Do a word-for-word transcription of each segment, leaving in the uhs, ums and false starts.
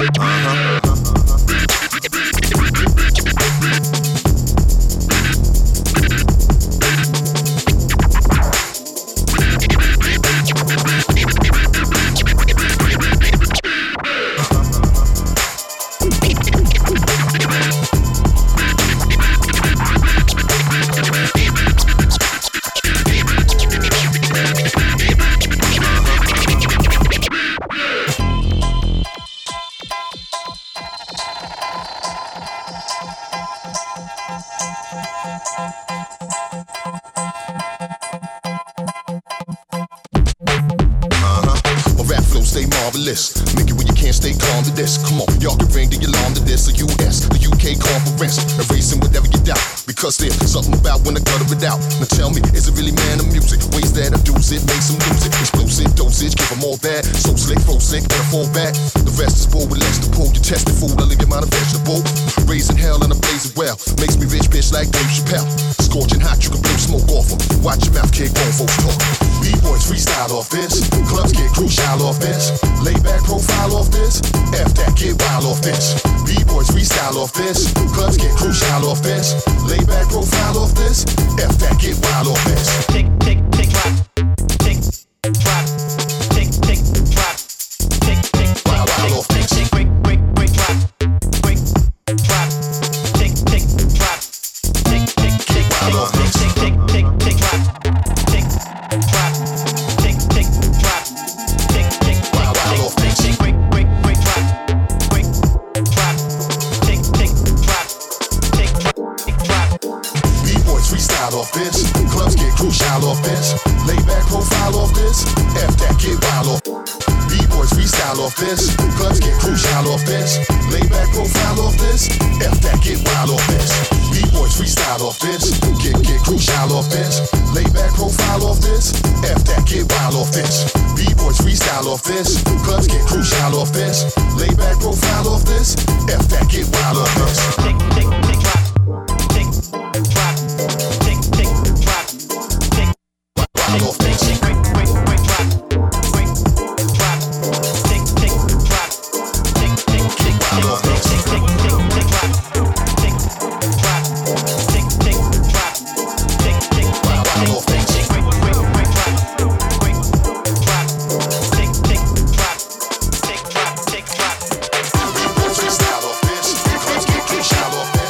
marvelous. Make it where you can't stay calm to this. Come on, y'all can ring the alarm to this. The U S, the U K conference, erasing whatever you doubt. Because there's something about when I gutter it out. Now tell me, is it really man of music? Ways that I do it, make some lose it. Explosive dosage, give them all that. So slick, flow sick, and I fall back. The rest is full with less to pull. You test the food, I leave your mind a vegetable. Raising hell and I'm blazing well. Makes me rich, bitch, like Dave Chappelle. Scorching hot, you can blow smoke off them. Watch your mouth, kid, grown folks talk. B-boys freestyle off this. Clubs get crucial off this. Lay back profile off this. F that, get wild off this. B-boys freestyle off this. Clubs get crucial off this. Lay back profile off this. F that, get wild off this. Tick, tick, tick, drop. Tick, drop. Tick, tick, drop. Tick, tick, wild, wild off this. Tick, break, break, break, drop. Break, drop. Tick, tick, drop. Tick, tick, tick, wild off this. Tick, tick, tick, tick, drop. Tick, drop. Tick, tick, drop. Tick, tick, wild, wild off this. Tick, break, break, break, drop. Break, drop. Tick, tick, drop. Tick, tick, drop. B-boys freestyle off this. Clubs get crucial off this. Lay back profile off this. F that, get wild off. B-boys freestyle off this. Clubs get crucial off this. Lay back profile off this. F that, get wild off this. B-boys freestyle off this. Get, get crucial off this. Lay back profile off this. F that, get wild off this. B-boys freestyle off this. Clubs get crucial off this. Lay back profile off this. F that, get wild off this. Tick, tick, tick, drop. Tick, drop. Tick, tick, drop. Tick, Wild off this. tick, break, break, break, drop. Break, drop. Tick, tick, drop. Tick, tick, tick, wild off this. tick, tick, tick, tick, drop. Tick, drop. Tick, tick, drop. Tick, tick, Wild, wild off this. tick, break, break, break, drop. Break, drop. Tick, tick, drop. Tick, drop, tick, drop. B-boys freestyle off this. Clubs get crucial off this.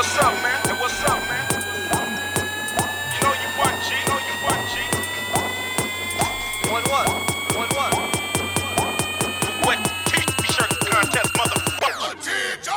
what's up, man? Hey, what's up, man? You know you won, G. You know you won, G. Won what? Won what? What? T-shirt contest, motherfucker. Attention!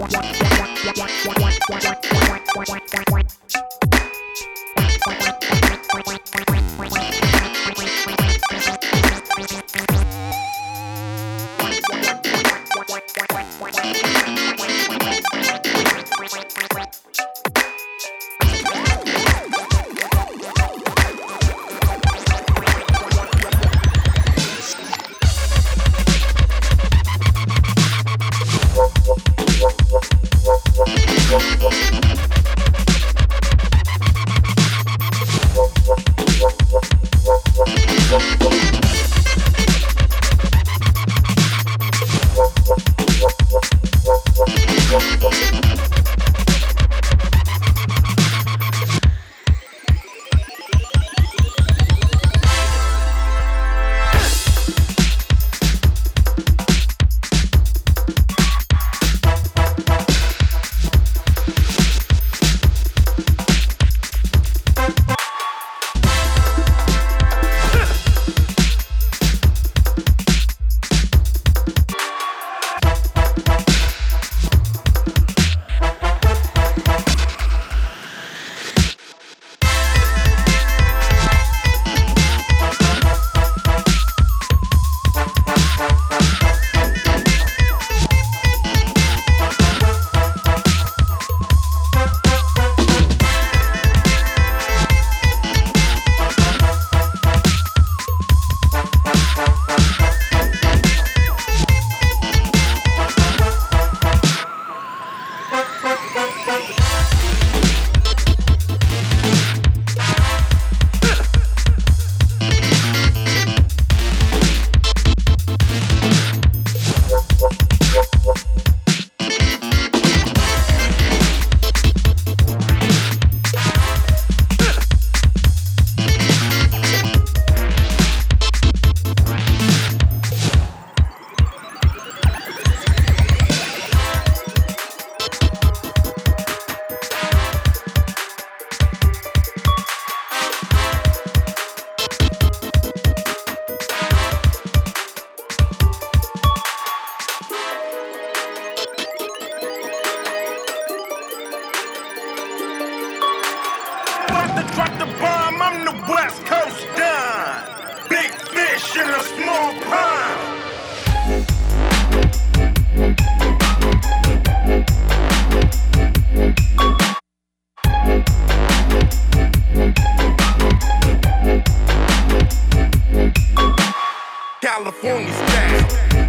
California style.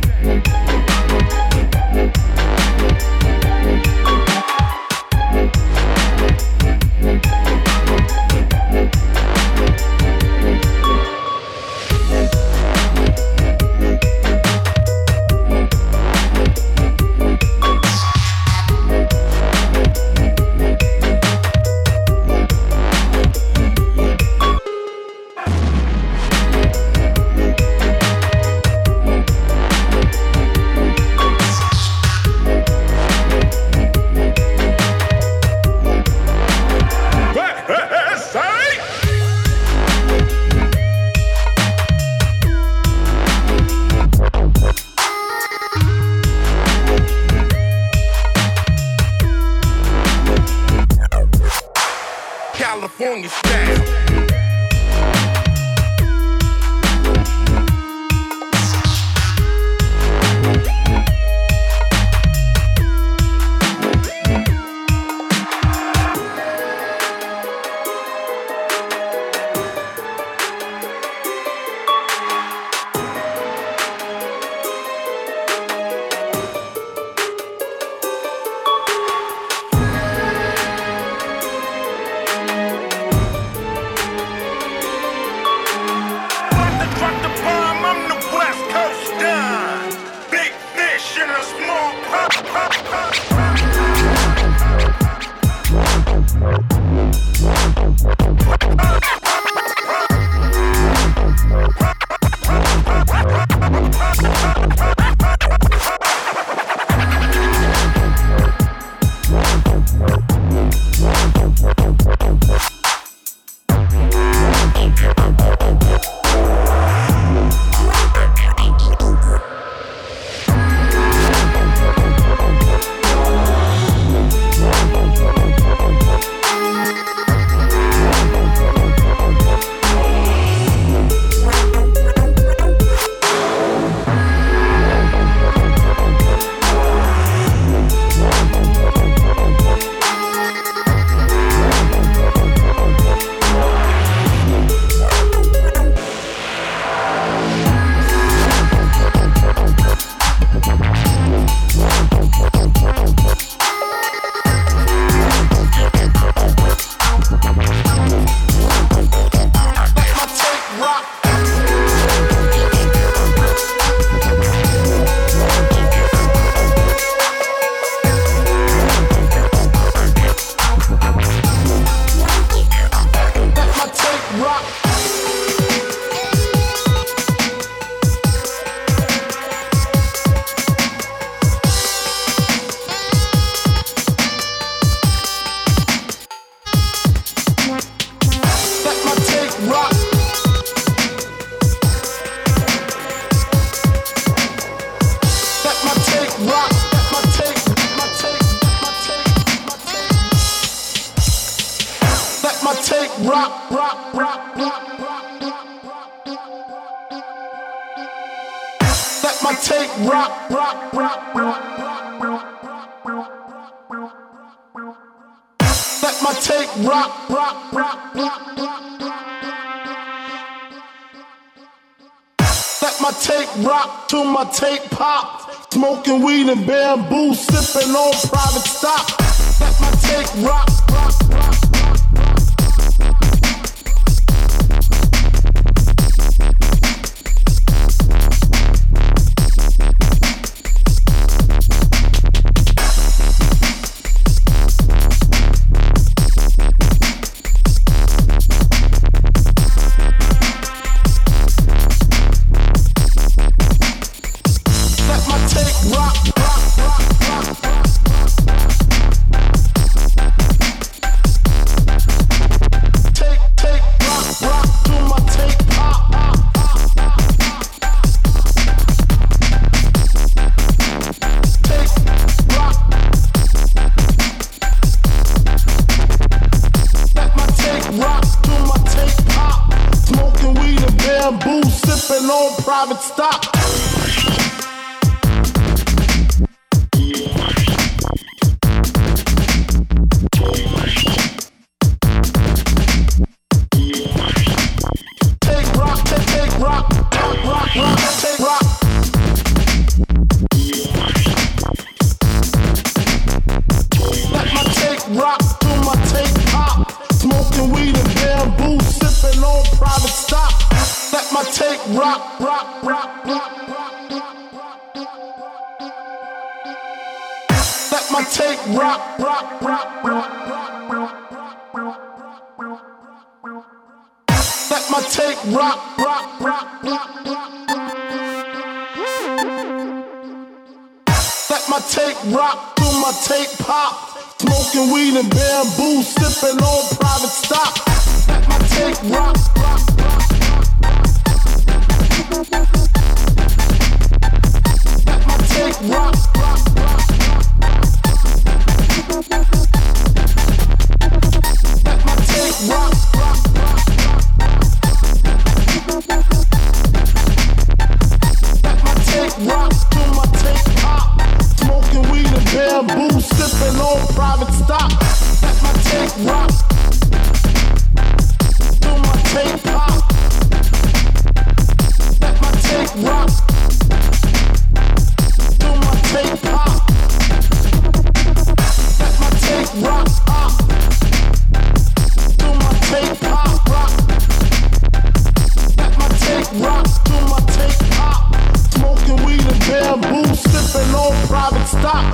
California style. rock, rock, rock, rock, rock. Let my tape rock, rock, rock, rock, rock. Let my tape rock, rock, rock, rock, rock. Let my tape rock to my tape pop. Smoking weed and bamboo, sipping on private stock. Let my tape rock, rock, rock. Private stock. Take rock, take, take rock, rock, rock, rock, take rock. Let my take rock to my take pop. Smoking weed and bamboo, sipping on private stock. Let my tape rock, rock, rock, rock, rock. Let my tape rock, rock, rock, rock, rock. Let my tape rock, rock, rock, rock, rock. Let my tape rock to my tape pop. Smoking weed and bamboo, sipping on private stock. Let my tape rock, rock, rock. Let my tape rock, rock, rock. Let my tape rock, rock, rock. Let my tape rock to my tape pop. Smoking weed and bamboo, sipping on private stock. Let my tape rock to my tape pop. Let my tape rock to my tape pop. Let my tape rock up to my tape pop rock. Let my tape rock to my tape pop. Smoking weed and bamboo, sipping on private stock.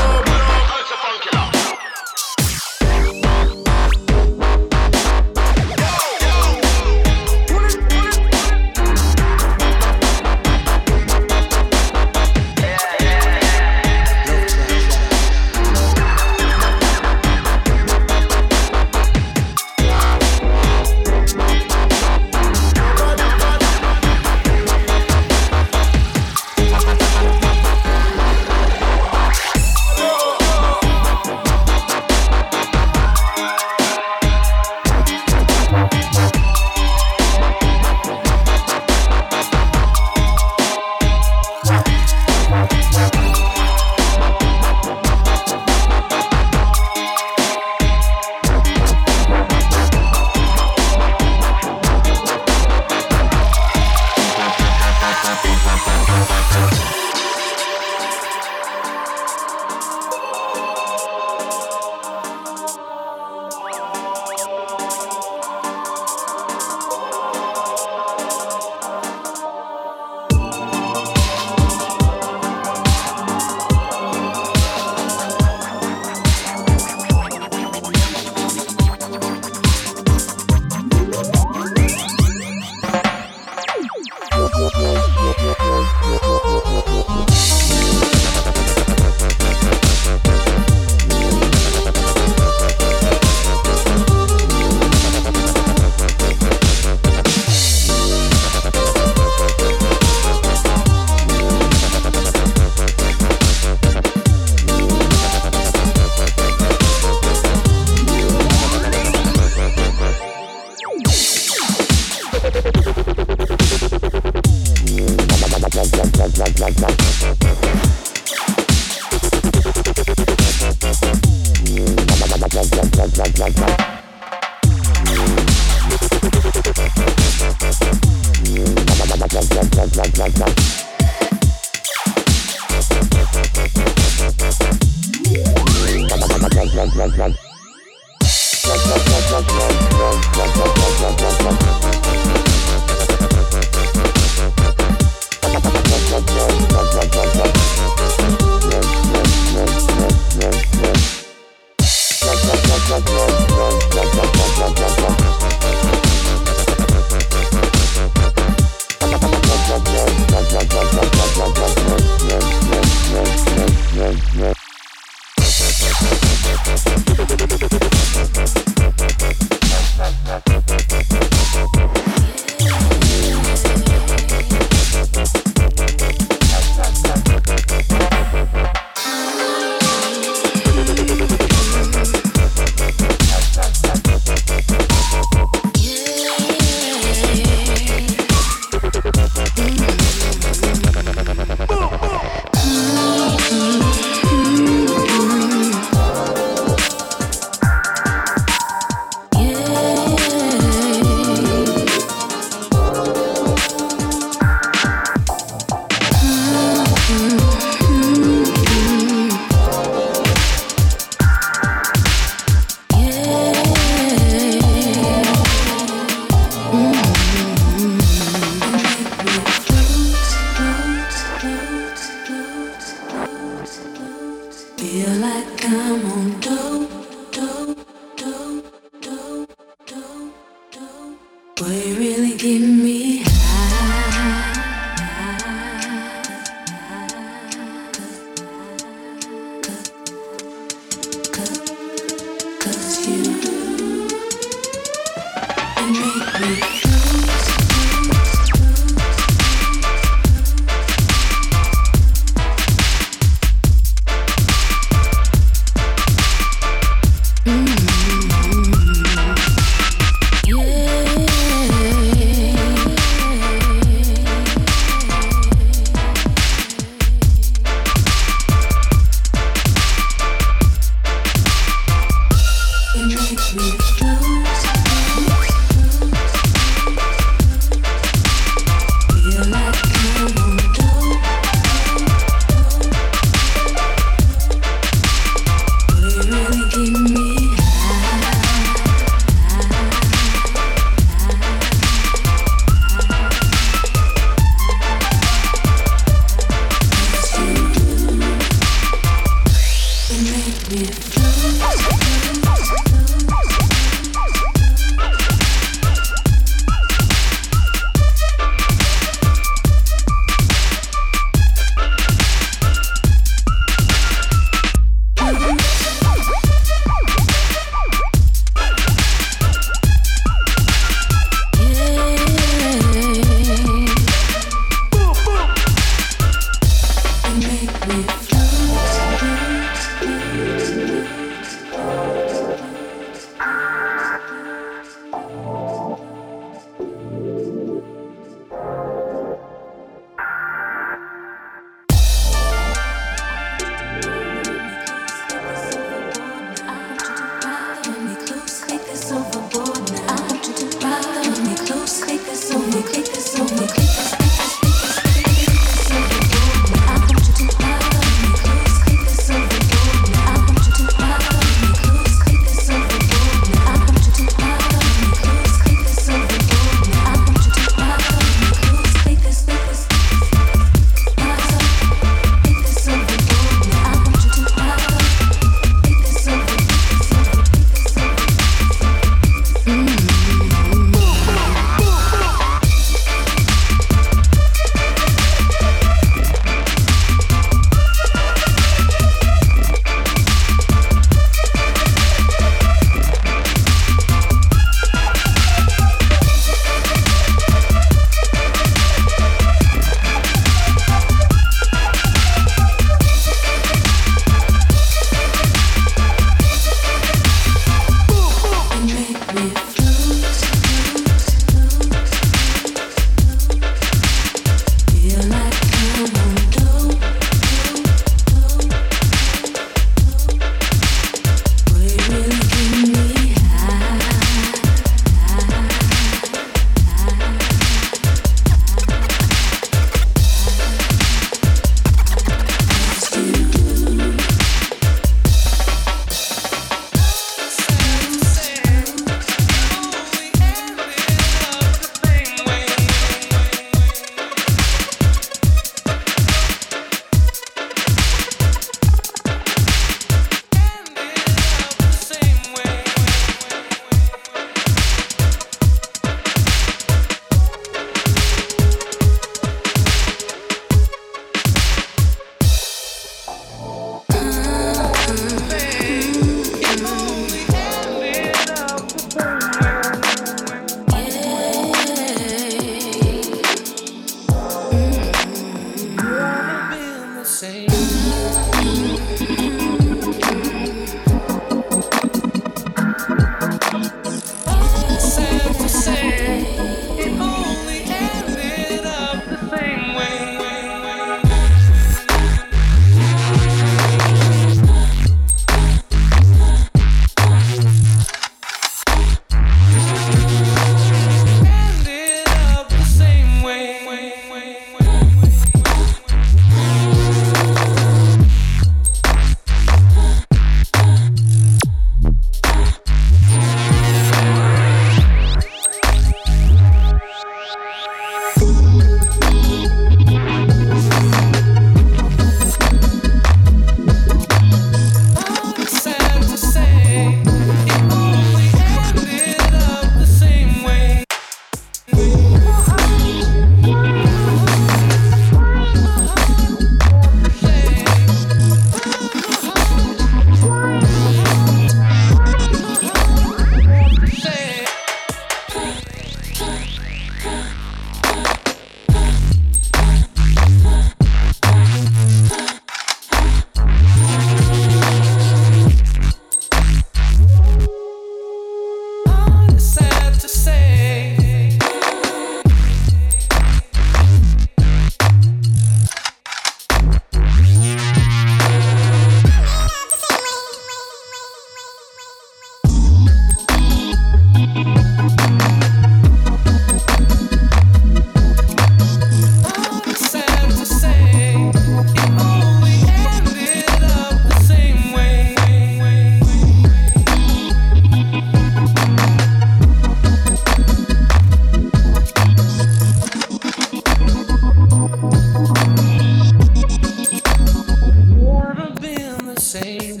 same.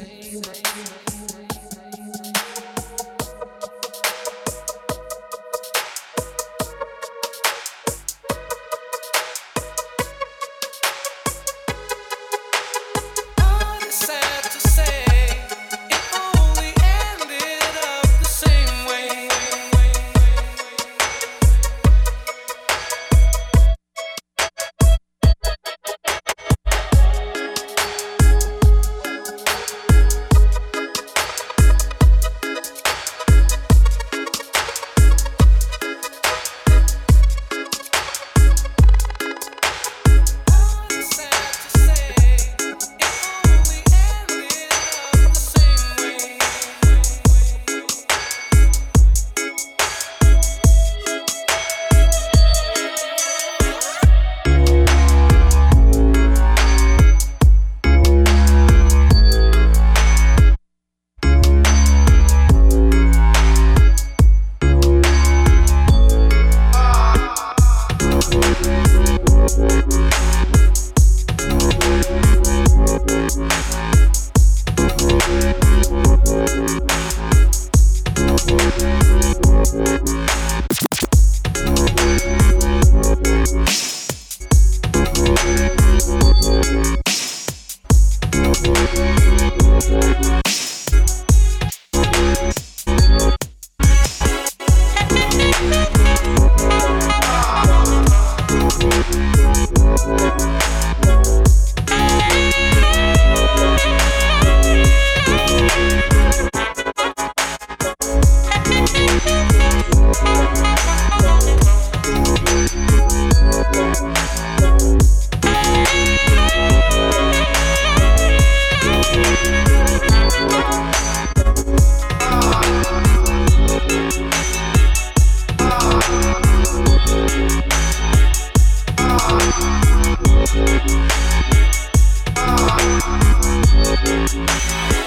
We'll be right back.